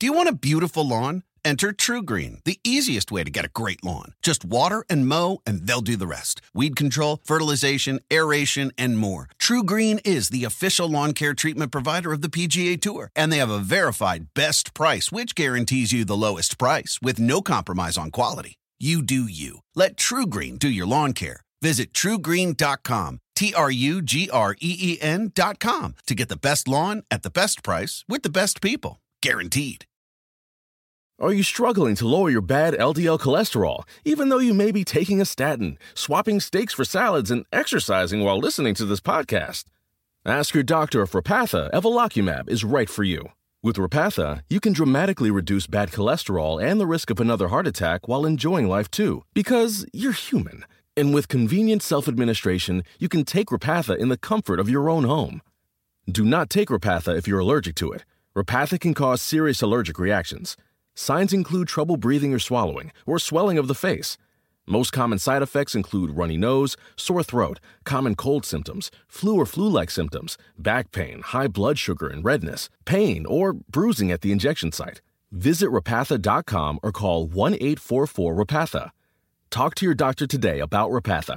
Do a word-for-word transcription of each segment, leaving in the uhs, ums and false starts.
Do you want a beautiful lawn? Enter TruGreen, the easiest way to get a great lawn. Just water and mow, and they'll do the rest. Weed control, fertilization, aeration, and more. TruGreen is the official lawn care treatment provider of the P G A Tour, and they have a verified best price, which guarantees you the lowest price with no compromise on quality. You do you. Let TruGreen do your lawn care. Visit true green dot com, T R U G R E E N dot com, to get the best lawn at the best price with the best people. Guaranteed. Are you struggling to lower your bad L D L cholesterol, even though you may be taking a statin, swapping steaks for salads, and exercising while listening to this podcast? Ask your doctor if Repatha Evolocumab is right for you. With Repatha, you can dramatically reduce bad cholesterol and the risk of another heart attack while enjoying life too, because you're human. And with convenient self-administration, you can take Repatha in the comfort of your own home. Do not take Repatha if you're allergic to it. Repatha can cause serious allergic reactions. Signs include trouble breathing or swallowing, or swelling of the face. Most common side effects include runny nose, sore throat, common cold symptoms, flu or flu-like symptoms, back pain, high blood sugar and redness, pain, or bruising at the injection site. Visit Repatha dot com or call one eight four four Repatha. Talk to your doctor today about Repatha.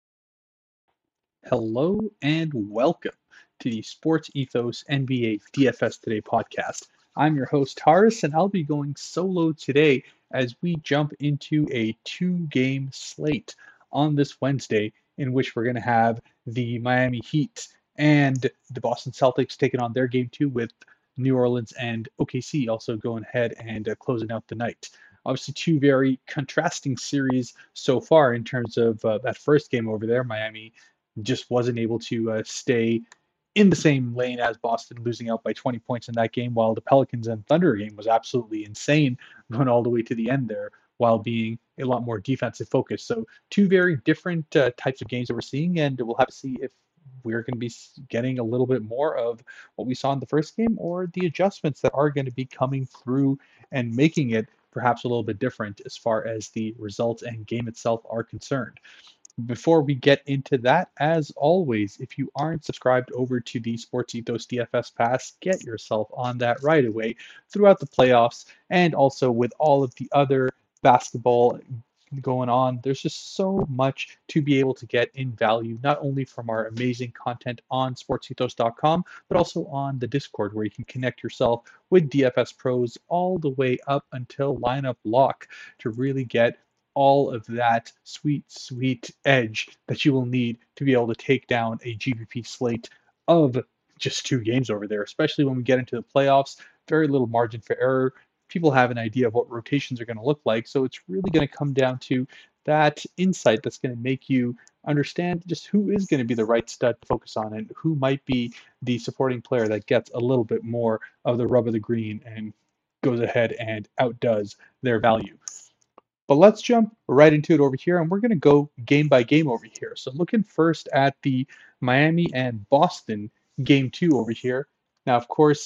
Hello and welcome to the Sports Ethos N B A D F S Today podcast. I'm your host, Taurus, and I'll be going solo today as we jump into a two-game slate on this Wednesday, in which we're going to have the Miami Heat and the Boston Celtics taking on their game two, with New Orleans and O K C also going ahead and uh, closing out the night. Obviously, two very contrasting series so far in terms of uh, that first game over there. Miami just wasn't able to uh, stay in the same lane as Boston, losing out by twenty points in that game, while the Pelicans and Thunder game was absolutely insane, going all the way to the end there, while being a lot more defensive focused. So two very different uh, types of games that we're seeing, and we'll have to see if we're going to be getting a little bit more of what we saw in the first game, or the adjustments that are going to be coming through and making it perhaps a little bit different as far as the results and game itself are concerned. Before we get into that, as always, if you aren't subscribed over to the Sports Ethos D F S Pass, get yourself on that right away throughout the playoffs, and also with all of the other basketball going on. There's just so much to be able to get in value, not only from our amazing content on sports ethos dot com, but also on the Discord, where you can connect yourself with D F S pros all the way up until lineup lock to really get all of that sweet, sweet edge that you will need to be able to take down a G P P slate of just two games over there, especially when we get into the playoffs. Very little margin for error. People have an idea of what rotations are going to look like, so it's really going to come down to that insight that's going to make you understand just who is going to be the right stud to focus on, and who might be the supporting player that gets a little bit more of the rub of the green and goes ahead and outdoes their value. But let's jump right into it over here, and we're going to go game by game over here. So looking first at the Miami and Boston game two over here. Now, of course,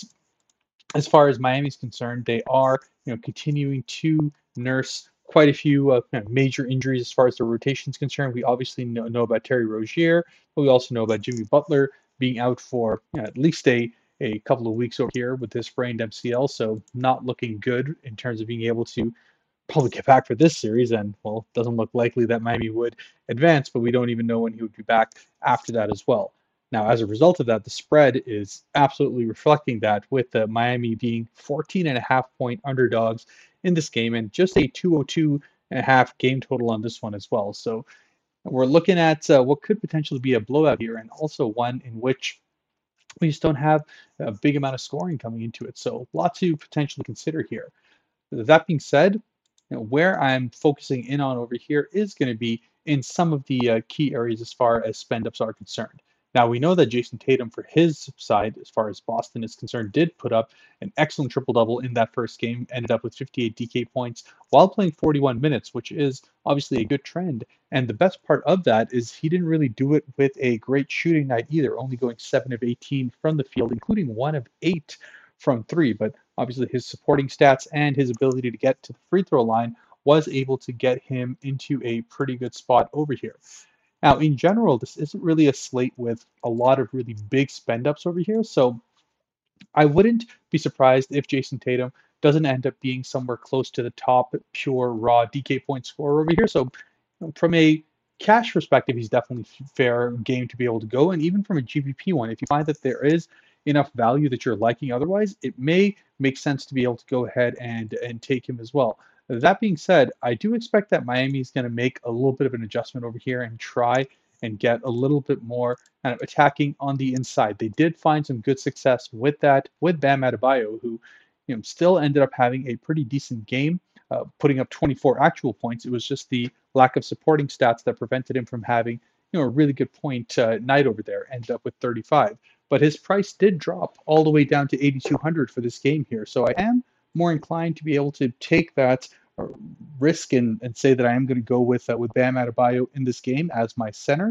as far as Miami's concerned, they are you know continuing to nurse quite a few uh, major injuries as far as the rotation is concerned. We obviously know, know about Terry Rozier, but we also know about Jimmy Butler being out for you know, at least a, a couple of weeks over here with this sprained M C L, so not looking good in terms of being able to probably get back for this series, and well, it doesn't look likely that Miami would advance, but we don't even know when he would be back after that as well. Now, as a result of that, the spread is absolutely reflecting that, with uh, Miami being fourteen and a half point underdogs in this game, and just a two oh two and a half game total on this one as well. So we're looking at uh, what could potentially be a blowout here, and also one in which we just don't have a big amount of scoring coming into it. So a lot to potentially consider here. That being said, you know, where I'm focusing in on over here is going to be in some of the uh, key areas as far as spend ups are concerned. Now, we know that Jason Tatum, for his side, as far as Boston is concerned, did put up an excellent triple-double in that first game, ended up with fifty-eight D K points while playing forty-one minutes, which is obviously a good trend. And the best part of that is he didn't really do it with a great shooting night either, only going seven of eighteen from the field, including one of eight from three. But obviously his supporting stats and his ability to get to the free throw line was able to get him into a pretty good spot over here. Now, in general, this isn't really a slate with a lot of really big spend ups over here, so I wouldn't be surprised if Jason Tatum doesn't end up being somewhere close to the top pure raw D K point scorer over here. So from a cash perspective, he's definitely fair game to be able to go. And even from a G P P one, if you find that there is enough value that you're liking otherwise, it may make sense to be able to go ahead and and take him as well. That being said, I do expect that Miami is going to make a little bit of an adjustment over here and try and get a little bit more kind of attacking on the inside. They did find some good success with that with Bam Adebayo, who you know still ended up having a pretty decent game, uh, putting up twenty-four actual points. It was just the lack of supporting stats that prevented him from having you know a really good point uh, night over there. Ended up with thirty-five, but his price did drop all the way down to eighty-two hundred for this game here. So I am more inclined to be able to take that uh, risk and, and say that I am going to go with uh, with Bam Adebayo in this game as my center.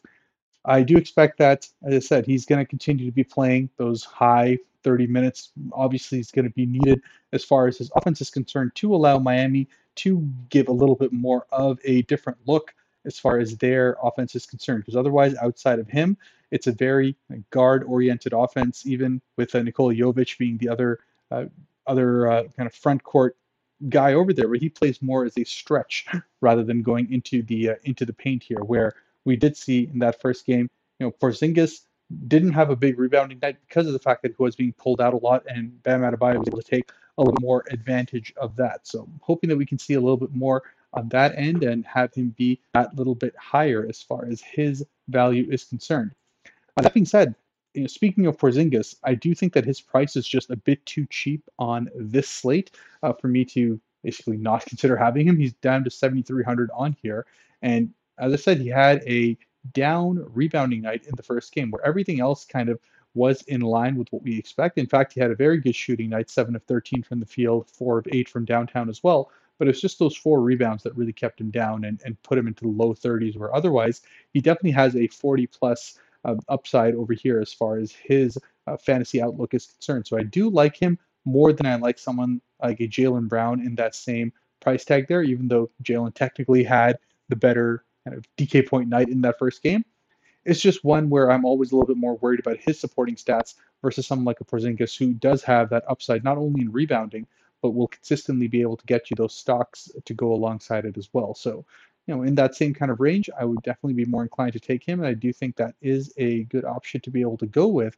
I do expect that, as I said, he's going to continue to be playing those high thirty minutes. Obviously, he's going to be needed as far as his offense is concerned to allow Miami to give a little bit more of a different look as far as their offense is concerned. Because otherwise, outside of him, it's a very guard-oriented offense, even with uh, Nikola Jovic being the other uh, other uh, kind of front court guy over there, where he plays more as a stretch rather than going into the uh, into the paint here, where we did see in that first game, you know, Porzingis didn't have a big rebounding night because of the fact that he was being pulled out a lot, and Bam Adebayo was able to take a little more advantage of that. So I'm hoping that we can see a little bit more on that end and have him be that little bit higher as far as his value is concerned. Uh, that being said, you know, speaking of Porzingis, I do think that his price is just a bit too cheap on this slate uh, for me to basically not consider having him. He's down to seventy-three hundred on here, and as I said, he had a down rebounding night in the first game where everything else kind of was in line with what we expect. In fact, he had a very good shooting night, seven of thirteen from the field, four of eight from downtown as well. But it's just those four rebounds that really kept him down and, and put him into the low thirties, where otherwise he definitely has a forty plus uh, upside over here as far as his uh, fantasy outlook is concerned. So I do like him more than I like someone like a Jaylen Brown in that same price tag there, even though Jaylen technically had the better kind of D K point night in that first game. It's just one where I'm always a little bit more worried about his supporting stats versus someone like a Porzingis who does have that upside, not only in rebounding, but will consistently be able to get you those stocks to go alongside it as well. So, you know, in that same kind of range, I would definitely be more inclined to take him. And I do think that is a good option to be able to go with.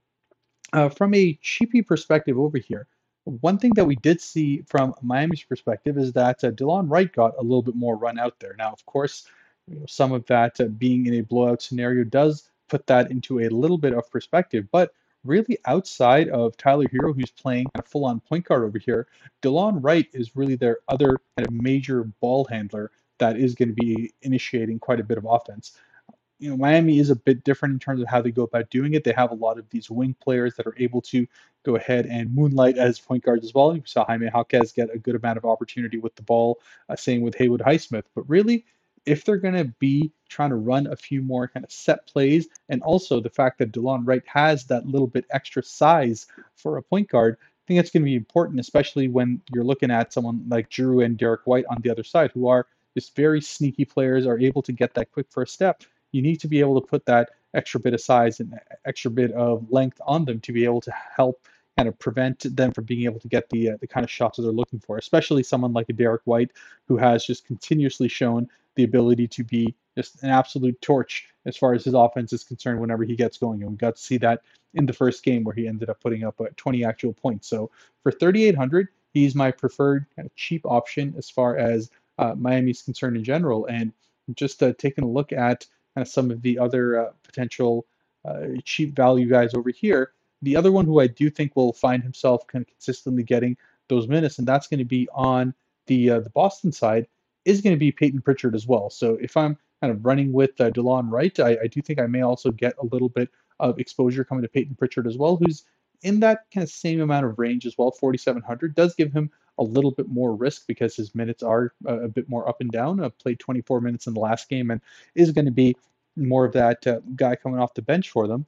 Uh, from a cheapy perspective over here, one thing that we did see from Miami's perspective is that uh, Delon Wright got a little bit more run out there. Now, of course, you know, some of that uh, being in a blowout scenario does put that into a little bit of perspective, but really outside of Tyler Hero, who's playing a full-on point guard over here, Delon Wright is really their other kind of major ball handler that is going to be initiating quite a bit of offense. You know, Miami is a bit different in terms of how they go about doing it. They have a lot of these wing players that are able to go ahead and moonlight as point guards as well. You saw Jaime Jaquez get a good amount of opportunity with the ball, uh, same with Haywood Highsmith. But really, if they're going to be trying to run a few more kind of set plays, and also the fact that Delon Wright has that little bit extra size for a point guard, I think that's going to be important, especially when you're looking at someone like Drew and Derek White on the other side, who are just very sneaky players, are able to get that quick first step. You need to be able to put that extra bit of size and extra bit of length on them to be able to help kind of prevent them from being able to get the uh, the kind of shots that they're looking for, especially someone like a Derek White, who has just continuously shown the ability to be just an absolute torch as far as his offense is concerned whenever he gets going. And we got to see that in the first game where he ended up putting up uh, twenty actual points. So for thirty-eight hundred, he's my preferred kind of cheap option as far as uh, Miami's concerned in general. And just uh, taking a look at kind of some of the other uh, potential uh, cheap value guys over here, the other one who I do think will find himself kind of consistently getting those minutes, and that's going to be on the uh, the Boston side, is going to be Peyton Pritchard as well. So if I'm kind of running with uh, Delon Wright, I, I do think I may also get a little bit of exposure coming to Peyton Pritchard as well, who's in that kind of same amount of range as well. forty-seven hundred does give him a little bit more risk because his minutes are uh, a bit more up and down. Uh, played twenty-four minutes in the last game and is going to be more of that uh, guy coming off the bench for them.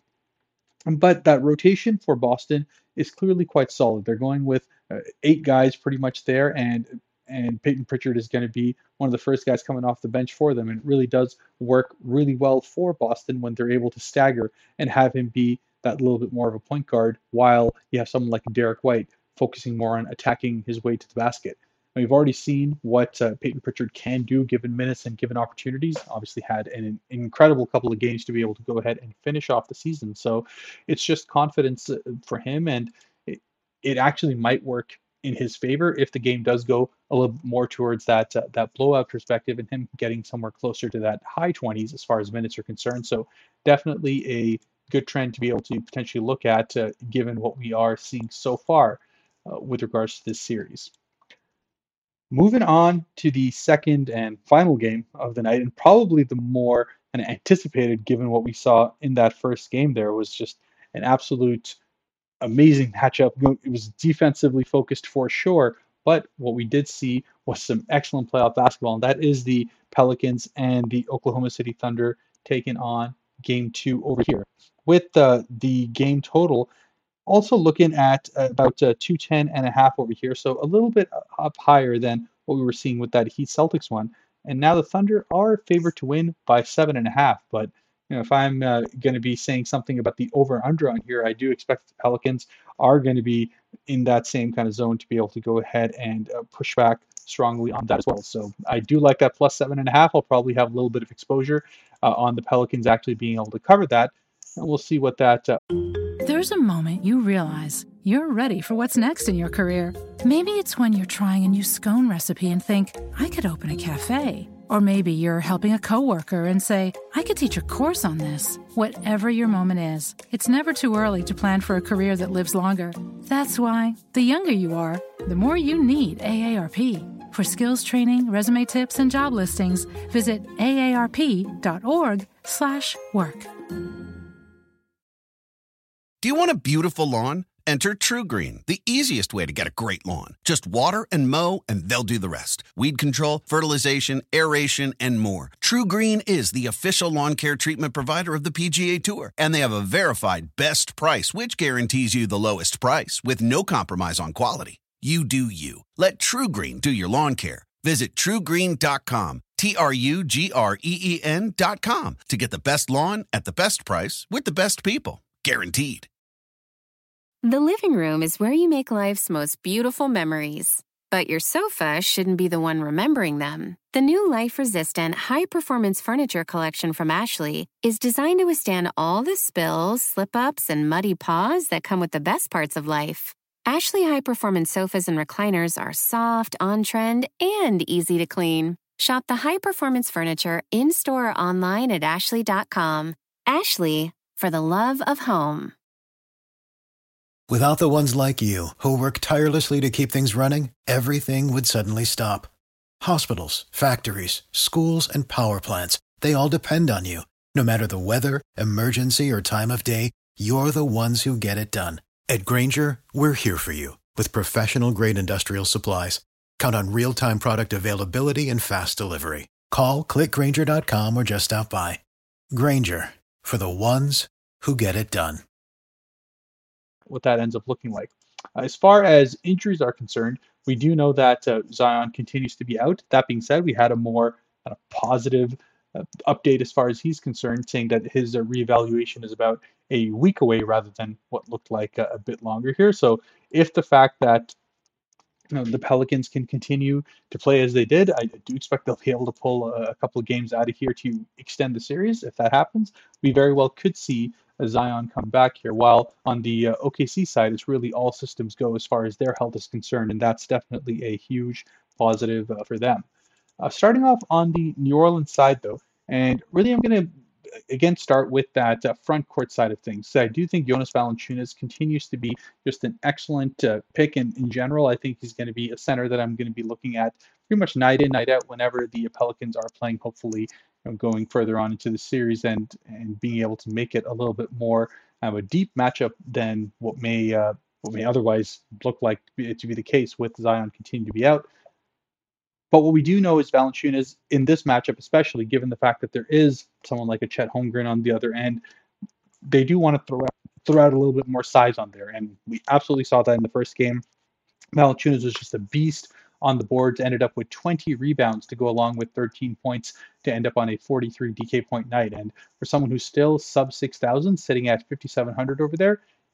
But that rotation for Boston is clearly quite solid. They're going with uh, eight guys pretty much there, and and Peyton Pritchard is going to be one of the first guys coming off the bench for them. And it really does work really well for Boston when they're able to stagger and have him be that little bit more of a point guard while you have someone like Derek White focusing more on attacking his way to the basket. And we've already seen what uh, Peyton Pritchard can do given minutes and given opportunities. Obviously had an, an incredible couple of games to be able to go ahead and finish off the season. So it's just confidence uh, for him, and it, it actually might work in his favor if the game does go a little more towards that uh, that blowout perspective and him getting somewhere closer to that high twenties as far as minutes are concerned. So definitely a good trend to be able to potentially look at uh, given what we are seeing so far uh, with regards to this series. Moving on to the second and final game of the night, and probably the more kind of anticipated given what we saw in that first game there, was just an absolute amazing matchup. It was defensively focused for sure, but what we did see was some excellent playoff basketball, and that is the Pelicans and the Oklahoma City Thunder taking on game two over here. With uh, the game total also looking at about uh, two ten and a half over here, so a little bit up higher than what we were seeing with that Heat Celtics one. And now the Thunder are favored to win by seven and a half, but you know, if I'm uh, going to be saying something about the over-under on here, I do expect the Pelicans are going to be in that same kind of zone to be able to go ahead and uh, push back strongly on that as well. So I do like that plus seven and a half. I'll probably have a little bit of exposure uh, on the Pelicans actually being able to cover that, and we'll see what that. Uh... There's a moment you realize you're ready for what's next in your career. Maybe it's when you're trying a new scone recipe and think, I could open a cafe. Or maybe you're helping a coworker and say, I could teach a course on this. Whatever your moment is, it's never too early to plan for a career that lives longer. That's why, the younger you are, the more you need A A R P. For skills training, resume tips, and job listings, visit aarp.org slash work. Do you want a beautiful lawn? Enter TruGreen, the easiest way to get a great lawn. Just water and mow, and they'll do the rest. Weed control, fertilization, aeration, and more. TruGreen is the official lawn care treatment provider of the P G A Tour, and they have a verified best price, which guarantees you the lowest price with no compromise on quality. You do you. Let TruGreen do your lawn care. Visit true green dot com, T R U G R E E N dot com, to get the best lawn at the best price with the best people. Guaranteed. The living room is where you make life's most beautiful memories. But your sofa shouldn't be the one remembering them. The new life-resistant, high-performance furniture collection from Ashley is designed to withstand all the spills, slip-ups, and muddy paws that come with the best parts of life. Ashley high-performance sofas and recliners are soft, on-trend, and easy to clean. Shop the high-performance furniture in-store or online at ashley dot com. Ashley, for the love of home. Without the ones like you, who work tirelessly to keep things running, everything would suddenly stop. Hospitals, factories, schools, and power plants, they all depend on you. No matter the weather, emergency, or time of day, you're the ones who get it done. At Grainger, we're here for you with professional-grade industrial supplies. Count on real-time product availability and fast delivery. Call, click grainger dot com, or just stop by. Grainger, for the ones who get it done. What that ends up looking like. As far as injuries are concerned, we do know that uh, Zion continues to be out. That being said, we had a more uh, positive uh, update as far as he's concerned, saying that his uh, reevaluation is about a week away rather than what looked like a, a bit longer here. So if the fact that you know, the Pelicans can continue to play as they did, I do expect they'll be able to pull a, a couple of games out of here to extend the series. If that happens, we very well could see a Zion come back here, while on the uh, O K C side, it's really all systems go as far as their health is concerned, and that's definitely a huge positive uh, for them. Uh, starting off on the New Orleans side, though, and really I'm going to, again, start with that uh, front court side of things. So I do think Jonas Valanciunas continues to be just an excellent uh, pick, and in general, I think he's going to be a center that I'm going to be looking at pretty much night in, night out whenever the Pelicans are playing, hopefully going further on into the series and and being able to make it a little bit more of a deep matchup than what may uh, what may otherwise look like to be, to be the case with Zion continuing to be out. But what we do know is Valanciunas in this matchup, especially given the fact that there is someone like a Chet Holmgren on the other end, they do want to throw out, throw out a little bit more size on there, and we absolutely saw that in the first game. Valanciunas was just a beast on the boards, ended up with twenty rebounds to go along with thirteen points to end up on a forty-three D K point night. And for someone who's still sub six thousand, sitting at fifty-seven hundred over there,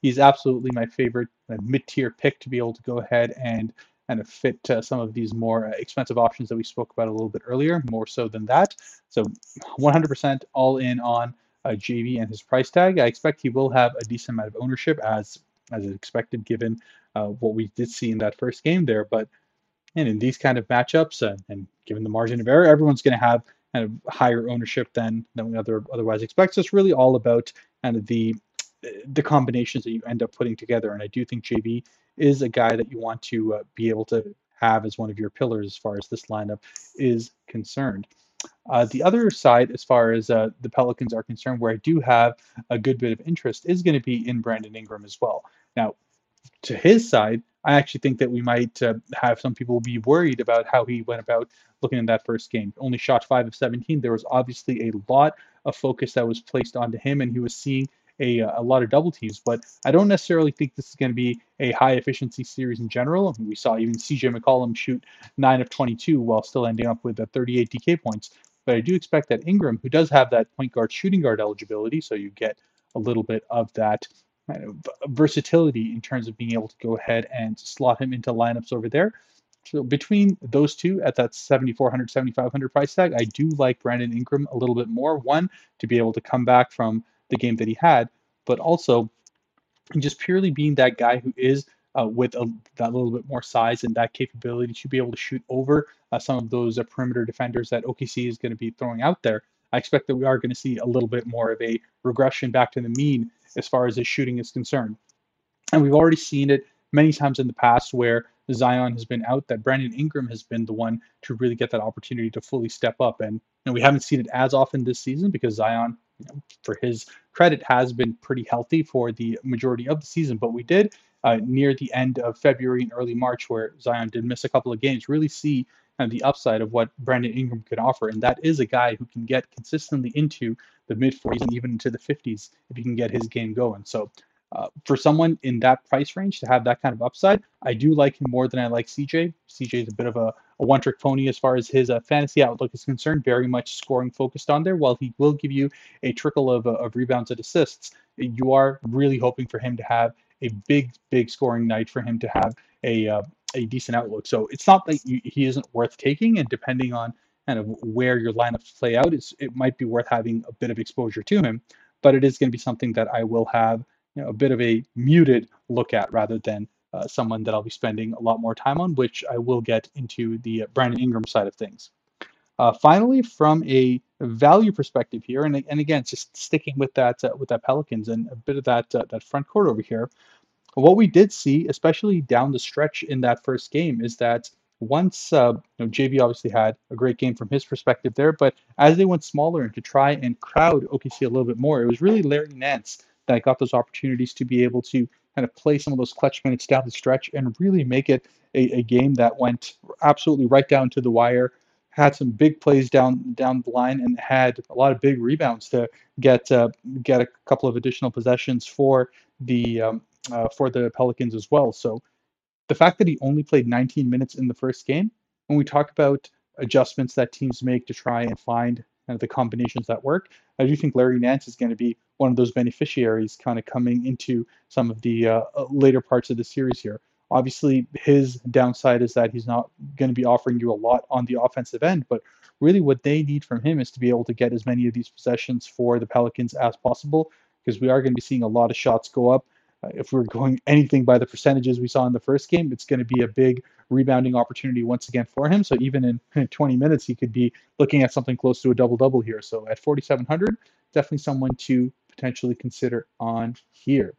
he's absolutely my favorite uh, mid-tier pick to be able to go ahead and kind of fit uh, some of these more uh, expensive options that we spoke about a little bit earlier, more so than that. So one hundred percent all in on uh, J V and his price tag. I expect he will have a decent amount of ownership as as expected, given uh, what we did see in that first game there. But and in these kind of matchups, uh, and given the margin of error, everyone's going to have kind of higher ownership than than we other otherwise expect. So it's really all about kind of the the combinations that you end up putting together. And I do think J V is a guy that you want to uh, be able to have as one of your pillars as far as this lineup is concerned. Uh, the other side, as far as uh, the Pelicans are concerned, where I do have a good bit of interest, is going to be in Brandon Ingram as well. Now, to his side, I actually think that we might uh, have some people be worried about how he went about looking in that first game. Only shot five of seventeen. There was obviously a lot of focus that was placed onto him, and he was seeing a, a lot of double teams. But I don't necessarily think this is going to be a high efficiency series in general. I mean, we saw even C J McCollum shoot nine of twenty-two while still ending up with uh, thirty-eight D K points. But I do expect that Ingram, who does have that point guard shooting guard eligibility, so you get a little bit of that kind of versatility in terms of being able to go ahead and slot him into lineups over there. So between those two at that seventy-four hundred, seventy-five hundred price tag, I do like Brandon Ingram a little bit more. One, to be able to come back from the game that he had, but also just purely being that guy who is uh, with a, that little bit more size and that capability to be able to shoot over uh, some of those uh, perimeter defenders that O K C is going to be throwing out there. I expect that we are going to see a little bit more of a regression back to the mean as far as his shooting is concerned. And we've already seen it many times in the past where Zion has been out, that Brandon Ingram has been the one to really get that opportunity to fully step up. And you know, we haven't seen it as often this season because Zion, you know, for his credit, has been pretty healthy for the majority of the season. But we did uh, near the end of February and early March, where Zion did miss a couple of games, really see kind of the upside of what Brandon Ingram could offer. And that is a guy who can get consistently into the mid forties and even into the fifties if he can get his game going. So uh, for someone in that price range to have that kind of upside, I do like him more than I like C J. C J is a bit of a, a one-trick pony as far as his uh, fantasy outlook is concerned, very much scoring focused on there. While he will give you a trickle of, uh, of rebounds and assists, you are really hoping for him to have a big, big scoring night, for him to have a uh, a decent outlook. So it's not that you, he isn't worth taking, and depending on kind of where your lineups play out, it's, it might be worth having a bit of exposure to him, but it is going to be something that I will have, you know, a bit of a muted look at rather than uh, someone that I'll be spending a lot more time on, which I will get into the uh, Brandon Ingram side of things. Uh, finally, from a value perspective here, and, and again, just sticking with that uh, with that Pelicans and a bit of that uh, that front court over here, what we did see, especially down the stretch in that first game, is that once uh, you know, J V obviously had a great game from his perspective there, but as they went smaller and to try and crowd O K C a little bit more, it was really Larry Nance that got those opportunities to be able to kind of play some of those clutch minutes down the stretch and really make it a, a game that went absolutely right down to the wire, had some big plays down down the line, and had a lot of big rebounds to get uh, get a couple of additional possessions for the um, uh, for the Pelicans as well. So the fact that he only played nineteen minutes in the first game, when we talk about adjustments that teams make to try and find kind of the combinations that work, I do think Larry Nance is going to be one of those beneficiaries kind of coming into some of the uh, later parts of the series here. Obviously, his downside is that he's not going to be offering you a lot on the offensive end, but really what they need from him is to be able to get as many of these possessions for the Pelicans as possible, because we are going to be seeing a lot of shots go up. Uh, if we're going anything by the percentages we saw in the first game, it's going to be a big rebounding opportunity once again for him. So even in twenty minutes, he could be looking at something close to a double-double here. So at forty-seven hundred, definitely someone to potentially consider on here.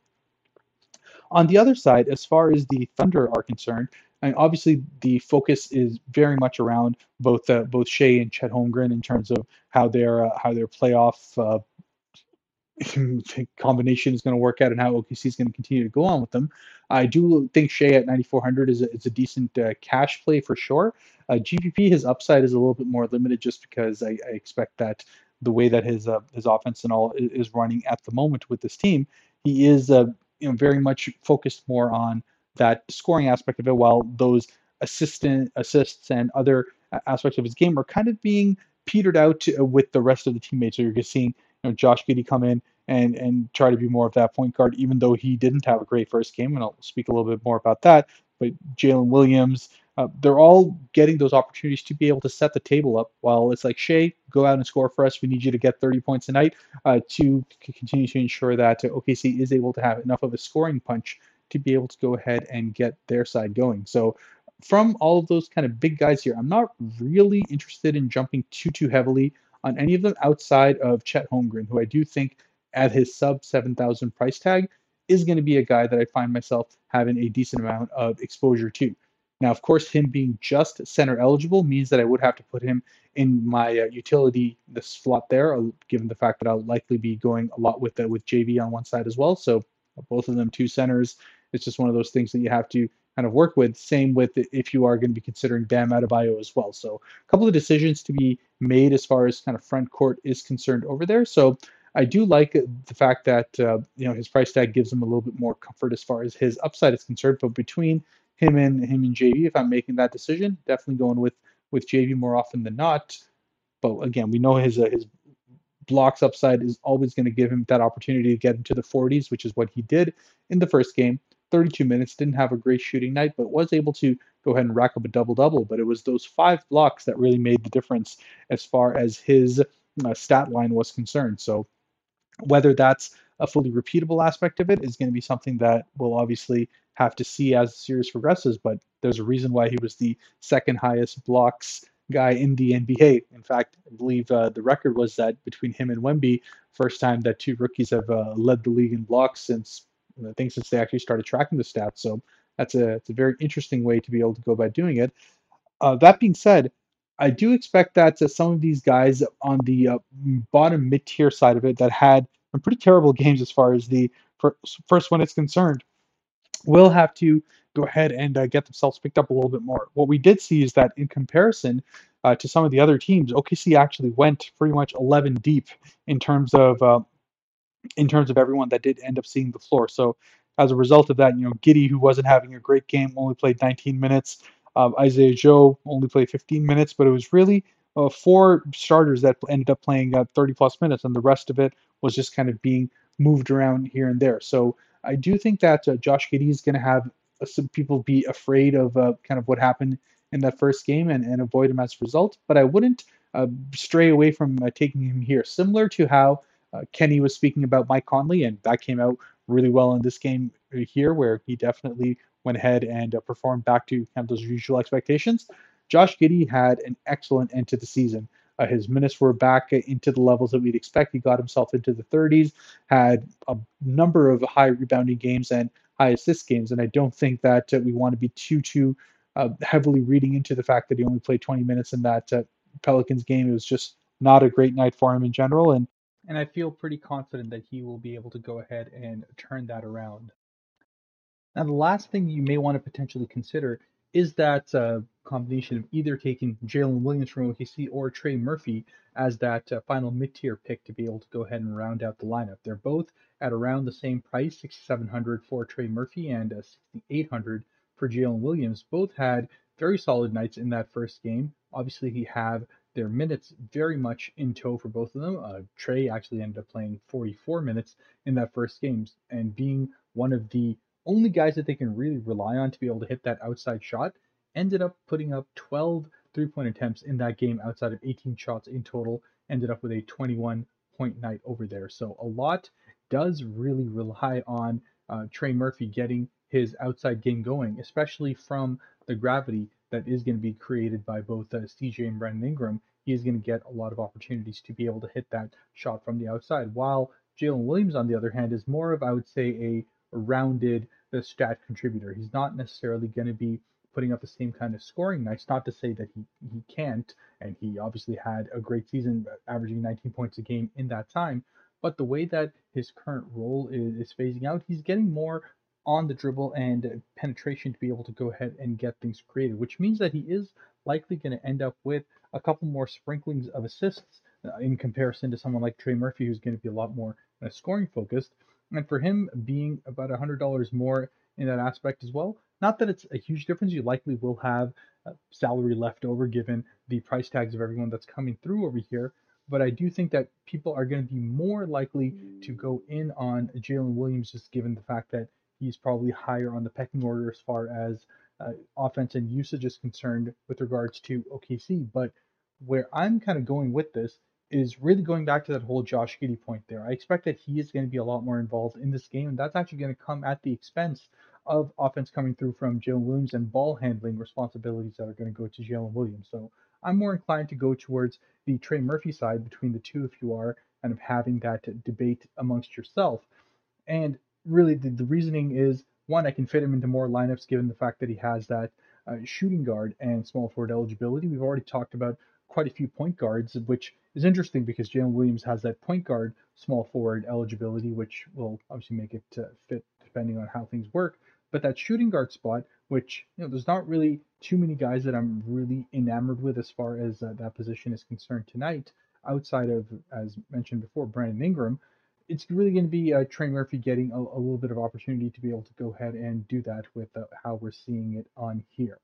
On the other side, as far as the Thunder are concerned, and obviously the focus is very much around both uh, both Shea and Chet Holmgren in terms of how their uh, how their playoff uh, combination is going to work out and how O K C is going to continue to go on with them. I do think Shea at ninety-four hundred is a, is a decent uh, cash play for sure. Uh, G P P, his upside is a little bit more limited just because I, I expect that the way that his uh, his offense and all is, is running at the moment with this team, he is uh, you know very much focused more on that scoring aspect of it, while those assistant assists and other aspects of his game are kind of being petered out to, uh, with the rest of the teammates. So you're just seeing you know, Josh Giddey come in, and and try to be more of that point guard, even though he didn't have a great first game, and I'll speak a little bit more about that. But Jalen Williams, uh, they're all getting those opportunities to be able to set the table up. While it's like, Shea, go out and score for us. We need you to get thirty points a night uh, to c- continue to ensure that uh, O K C is able to have enough of a scoring punch to be able to go ahead and get their side going. So from all of those kind of big guys here, I'm not really interested in jumping too, too heavily on any of them outside of Chet Holmgren, who I do think at his sub seven thousand price tag is going to be a guy that I find myself having a decent amount of exposure to. Now, of course, him being just center eligible means that I would have to put him in my uh, utility the slot there, uh, given the fact that I'll likely be going a lot with uh, with J V on one side as well. So both of them two centers. It's just one of those things that you have to kind of work with. Same with if you are going to be considering Bam Adebayo as well. So a couple of decisions to be made as far as kind of front court is concerned over there. So I do like the fact that uh, you know his price tag gives him a little bit more comfort as far as his upside is concerned. But between him and him and J V, if I'm making that decision, definitely going with with J V more often than not. But again, we know his uh, his blocks upside is always going to give him that opportunity to get into the forties, which is what he did in the first game. thirty-two minutes, didn't have a great shooting night, but was able to go ahead and rack up a double-double. But it was those five blocks that really made the difference as far as his uh, stat line was concerned. So whether that's a fully repeatable aspect of it is going to be something that we'll obviously have to see as the series progresses, but there's a reason why he was the second highest blocks guy in the N B A. In fact, I believe uh, the record was that between him and Wemby, first time that two rookies have uh, led the league in blocks since I think since they actually started tracking the stats. So that's a it's a very interesting way to be able to go about doing it. Uh, that being said, I do expect that uh, some of these guys on the uh, bottom mid tier side of it that had some pretty terrible games as far as the fir- first one is concerned will have to go ahead and uh, get themselves picked up a little bit more. What we did see is that in comparison uh, to some of the other teams, O K C actually went pretty much eleven deep in terms of uh, in terms of everyone that did end up seeing the floor. So as a result of that, you know, Giddy, who wasn't having a great game, only played nineteen minutes. Um, Isaiah Joe only played fifteen minutes, but it was really uh, four starters that ended up playing uh, thirty plus minutes, and the rest of it was just kind of being moved around here and there. So I do think that uh, Josh Giddy is going to have uh, some people be afraid of uh, kind of what happened in that first game and, and avoid him as a result. But I wouldn't uh, stray away from uh, taking him here, similar to how uh, Kenny was speaking about Mike Conley, and that came out really well in this game here, where he definitely went ahead and uh, performed back to kind of those usual expectations. Josh Giddy had an excellent end to the season. Uh, his minutes were back into the levels that we'd expect. He got himself into the thirties, had a number of high rebounding games and high assist games, and I don't think that uh, we want to be too, too uh, heavily reading into the fact that he only played twenty minutes in that uh, Pelicans game. It was just not a great night for him in general, and and I feel pretty confident that he will be able to go ahead and turn that around. Now, the last thing you may want to potentially consider is that uh, combination of either taking Jalen Williams from O K C or Trey Murphy as that uh, final mid-tier pick to be able to go ahead and round out the lineup. They're both at around the same price, sixty-seven hundred dollars for Trey Murphy and uh, sixty-eight hundred dollars for Jalen Williams. Both had very solid nights in that first game. Obviously, he have their minutes very much in tow for both of them. Uh, Trey actually ended up playing forty-four minutes in that first game and being one of the only guys that they can really rely on to be able to hit that outside shot, ended up putting up twelve three-point attempts in that game outside of eighteen shots in total, ended up with a twenty-one point night over there. So a lot does really rely on uh, Trey Murphy getting his outside game going, especially from the gravity that is going to be created by both uh, C J and Brandon Ingram. He is going to get a lot of opportunities to be able to hit that shot from the outside, while Jalen Williams, on the other hand, is more of, I would say, a rounded the stat contributor. He's not necessarily going to be putting up the same kind of scoring nights. Not to say that he, he can't, and he obviously had a great season, averaging nineteen points a game in that time. But the way that his current role is, is phasing out, he's getting more on the dribble and penetration to be able to go ahead and get things created, which means that he is likely going to end up with a couple more sprinklings of assists uh, in comparison to someone like Trey Murphy, who's going to be a lot more uh, scoring focused. And for him being about one hundred dollars more in that aspect as well, not that it's a huge difference. You likely will have uh, salary left over given the price tags of everyone that's coming through over here. but I do think that people are going to be more likely to go in on Jalen Williams, just given the fact that he's probably higher on the pecking order as far as uh, offense and usage is concerned with regards to O K C. But where I'm kind of going with this is really going back to that whole Josh Giddey point there. I expect that he is going to be a lot more involved in this game, and that's actually going to come at the expense of offense coming through from Jalen Williams and ball handling responsibilities that are going to go to Jalen Williams. So I'm more inclined to go towards the Trey Murphy side between the two if you are kind of having that debate amongst yourself. And really the, the reasoning is, one, I can fit him into more lineups given the fact that he has that uh, shooting guard and small forward eligibility. We've already talked about quite a few point guards, which is interesting because Jalen Williams has that point guard small forward eligibility, which will obviously make it uh, fit depending on how things work. But that shooting guard spot, which, you know, there's not really too many guys that I'm really enamored with as far as uh, that position is concerned tonight, outside of, as mentioned before, Brandon Ingram. It's really going to be uh, Trey Murphy getting a, a little bit of opportunity to be able to go ahead and do that with uh, how we're seeing it on here.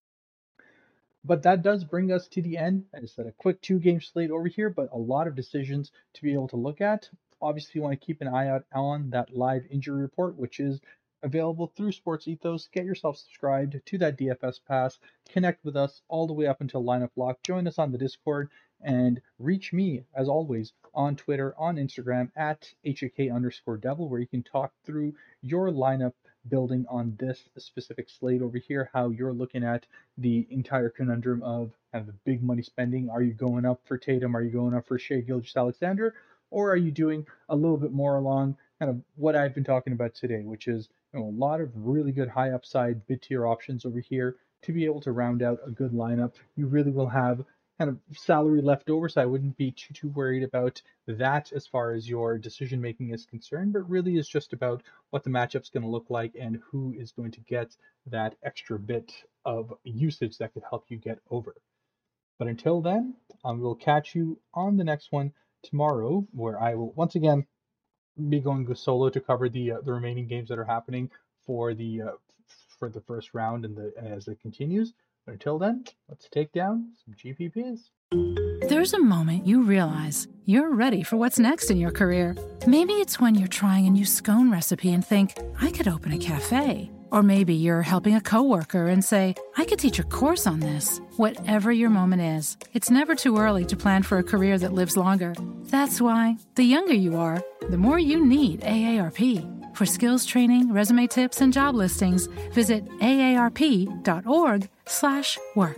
But that does bring us to the end. I just said a quick two-game slate over here, but a lot of decisions to be able to look at. Obviously, you want to keep an eye out on that live injury report, which is available through Sports Ethos. Get yourself subscribed to that D F S Pass. Connect with us all the way up until lineup lock. Join us on the Discord and reach me, as always, on Twitter, on Instagram, at H A K underscore devil, where you can talk through your lineup building on this specific slate over here, how you're looking at the entire conundrum of kind of the big money spending. Are you going up for Tatum? Are you going up for Shai Gilgeous-Alexander? Or are you doing a little bit more along kind of what I've been talking about today, which is, you know, a lot of really good high upside mid-tier options over here to be able to round out a good lineup. You really will have kind of salary left over, so I wouldn't be too too worried about that as far as your decision making is concerned, but really is just about what the matchup's going to look like and who is going to get that extra bit of usage that could help you get over. But until then, um, we'll catch you on the next one tomorrow, where I will once again be going solo to cover the uh, the remaining games that are happening for the uh, for the first round and the as it continues. But until then, let's take down some G P Ps. There's a moment you realize you're ready for what's next in your career. Maybe it's when you're trying a new scone recipe and think, I could open a cafe. Or maybe you're helping a coworker and say, I could teach a course on this. Whatever your moment is, it's never too early to plan for a career that lives longer. That's why, the younger you are, the more you need A A R P. For skills training, resume tips, and job listings, visit aarp.org slash work.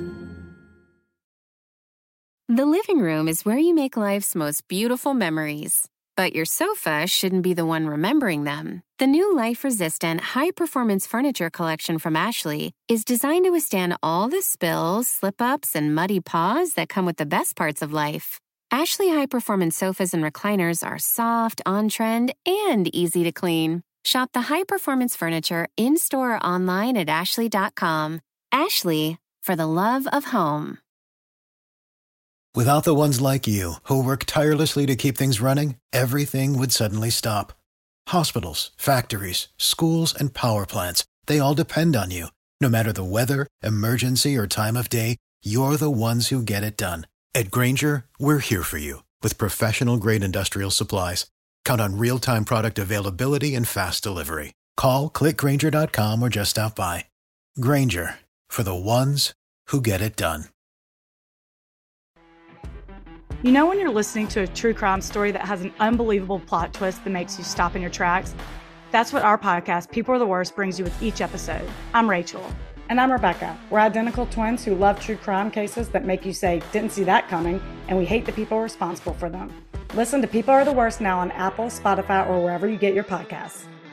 The living room is where you make life's most beautiful memories. But your sofa shouldn't be the one remembering them. The new life-resistant, high-performance furniture collection from Ashley is designed to withstand all the spills, slip-ups, and muddy paws that come with the best parts of life. Ashley high-performance sofas and recliners are soft, on-trend, and easy to clean. Shop the high-performance furniture in-store or online at ashley dot com. Ashley, for the love of home. Without the ones like you, who work tirelessly to keep things running, everything would suddenly stop. Hospitals, factories, schools, and power plants, they all depend on you. No matter the weather, emergency, or time of day, you're the ones who get it done. At Grainger, we're here for you with professional-grade industrial supplies. Count on real-time product availability and fast delivery. Call, click Grainger dot com, or just stop by. Grainger, for the ones who get it done. You know when you're listening to a true crime story that has an unbelievable plot twist that makes you stop in your tracks? That's what our podcast, People Are the Worst, brings you with each episode. I'm Rachel. And I'm Rebecca. We're identical twins who love true crime cases that make you say, didn't see that coming, and we hate the people responsible for them. Listen to People Are the Worst now on Apple, Spotify, or wherever you get your podcasts.